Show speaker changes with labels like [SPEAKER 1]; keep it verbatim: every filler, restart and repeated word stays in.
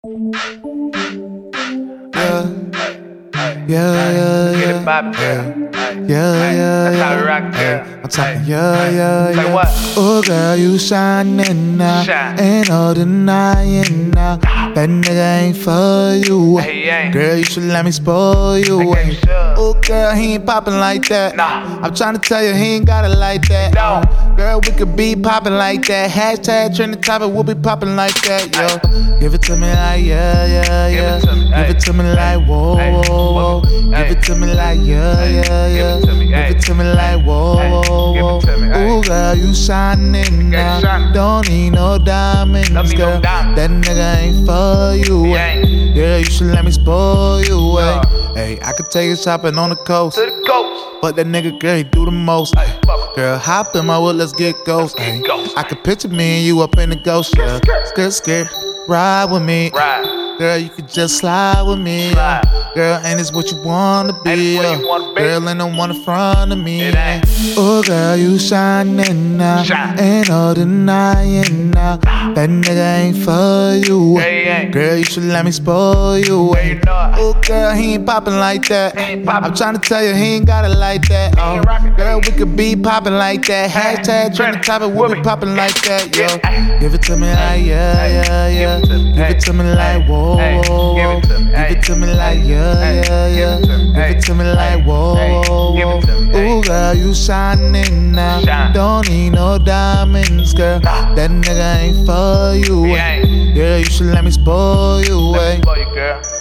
[SPEAKER 1] Yeah, yeah,
[SPEAKER 2] Get it
[SPEAKER 1] yeah,
[SPEAKER 2] poppin',
[SPEAKER 1] yeah,
[SPEAKER 2] girl.
[SPEAKER 1] yeah, yeah,
[SPEAKER 2] That's how we
[SPEAKER 1] yeah.
[SPEAKER 2] rock, girl.
[SPEAKER 1] I'm talking, yeah, yeah,
[SPEAKER 2] Say
[SPEAKER 1] yeah.
[SPEAKER 2] what?
[SPEAKER 1] Oh, girl, you shining now,
[SPEAKER 2] Shine.
[SPEAKER 1] ain't no denying now. That nigga ain't for you.
[SPEAKER 2] He ain't.
[SPEAKER 1] Girl, you should let me spoil you.
[SPEAKER 2] Okay, sure.
[SPEAKER 1] Oh, girl, he ain't poppin' like that.
[SPEAKER 2] Nah.
[SPEAKER 1] I'm tryna tell you, he ain't got it like that.
[SPEAKER 2] No.
[SPEAKER 1] Girl, we could be poppin' like that. Hashtag trending topic, we'll be poppin' like that, yo. Give it to me like, yeah, yeah, yeah.
[SPEAKER 2] Give it to me,
[SPEAKER 1] Give it to me like, whoa,
[SPEAKER 2] Ay.
[SPEAKER 1] whoa, whoa.
[SPEAKER 2] Ay.
[SPEAKER 1] Give it to me like, yeah,
[SPEAKER 2] Ay.
[SPEAKER 1] yeah,
[SPEAKER 2] Give
[SPEAKER 1] yeah.
[SPEAKER 2] it to me,
[SPEAKER 1] Give
[SPEAKER 2] ay.
[SPEAKER 1] it to me like, whoa,
[SPEAKER 2] Ay.
[SPEAKER 1] whoa,
[SPEAKER 2] Give
[SPEAKER 1] whoa.
[SPEAKER 2] it to me, ay.
[SPEAKER 1] Ooh, girl, you shining now.
[SPEAKER 2] shining.
[SPEAKER 1] Don't need no diamonds,
[SPEAKER 2] Don't need no
[SPEAKER 1] girl.
[SPEAKER 2] diamonds.
[SPEAKER 1] That nigga ain't for you.
[SPEAKER 2] He
[SPEAKER 1] ay.
[SPEAKER 2] ain't.
[SPEAKER 1] Yeah, you should let me spoil you.
[SPEAKER 2] Yeah.
[SPEAKER 1] Hey, I could take you shopping on the coast.
[SPEAKER 2] To the coast.
[SPEAKER 1] But that nigga, girl, he do the most.
[SPEAKER 2] Ay, fuck.
[SPEAKER 1] Girl, hop in my wood, let's get ghost.
[SPEAKER 2] Let's get
[SPEAKER 1] ay.
[SPEAKER 2] ghost.
[SPEAKER 1] I could picture me and you up in the ghost, yeah. Skirt, skirt, ride with me.
[SPEAKER 2] Ride.
[SPEAKER 1] Girl, you could just slide with me.
[SPEAKER 2] Slide.
[SPEAKER 1] Girl, ain't this what you wanna
[SPEAKER 2] Ain't
[SPEAKER 1] be?
[SPEAKER 2] this what you wanna be?
[SPEAKER 1] Girl, ain't no one in front of me.
[SPEAKER 2] It ain't.
[SPEAKER 1] Oh, girl, you shining now.
[SPEAKER 2] Shine.
[SPEAKER 1] Ain't no denying now. That nigga ain't for you.
[SPEAKER 2] Yeah, he ain't.
[SPEAKER 1] Girl, you should let me spoil you.
[SPEAKER 2] Yeah, you know it.
[SPEAKER 1] Oh, girl, he ain't poppin' like that.
[SPEAKER 2] He ain't poppin'.
[SPEAKER 1] I'm tryna tell you, he ain't got it like that.
[SPEAKER 2] He ain't
[SPEAKER 1] Oh,
[SPEAKER 2] rockin'.
[SPEAKER 1] girl, we could be poppin' like that.
[SPEAKER 2] Hey,
[SPEAKER 1] Hashtag trending
[SPEAKER 2] trending
[SPEAKER 1] topic, we'll
[SPEAKER 2] with
[SPEAKER 1] be
[SPEAKER 2] me.
[SPEAKER 1] poppin' like that, yo.
[SPEAKER 2] Yeah.
[SPEAKER 1] Give it to me like, yeah,
[SPEAKER 2] Hey,
[SPEAKER 1] yeah, yeah.
[SPEAKER 2] give it to me.
[SPEAKER 1] Give
[SPEAKER 2] Hey,
[SPEAKER 1] it to me like,
[SPEAKER 2] hey,
[SPEAKER 1] whoa,
[SPEAKER 2] hey,
[SPEAKER 1] whoa,
[SPEAKER 2] give
[SPEAKER 1] whoa.
[SPEAKER 2] it to me.
[SPEAKER 1] Give
[SPEAKER 2] Hey,
[SPEAKER 1] it to me like,
[SPEAKER 2] hey,
[SPEAKER 1] yeah,
[SPEAKER 2] hey,
[SPEAKER 1] yeah,
[SPEAKER 2] give
[SPEAKER 1] yeah.
[SPEAKER 2] it to me.
[SPEAKER 1] Give
[SPEAKER 2] Hey,
[SPEAKER 1] it to me like,
[SPEAKER 2] hey,
[SPEAKER 1] whoa,
[SPEAKER 2] hey,
[SPEAKER 1] whoa,
[SPEAKER 2] give
[SPEAKER 1] whoa.
[SPEAKER 2] it to me. Hey.
[SPEAKER 1] Ooh, girl, you shining now.
[SPEAKER 2] Shine.
[SPEAKER 1] Don't need no diamonds, girl.
[SPEAKER 2] Nah.
[SPEAKER 1] That nigga ain't for you.
[SPEAKER 2] He ain't.
[SPEAKER 1] Yeah, you should let me spoil you.
[SPEAKER 2] Let
[SPEAKER 1] ay.
[SPEAKER 2] me spoil you, girl.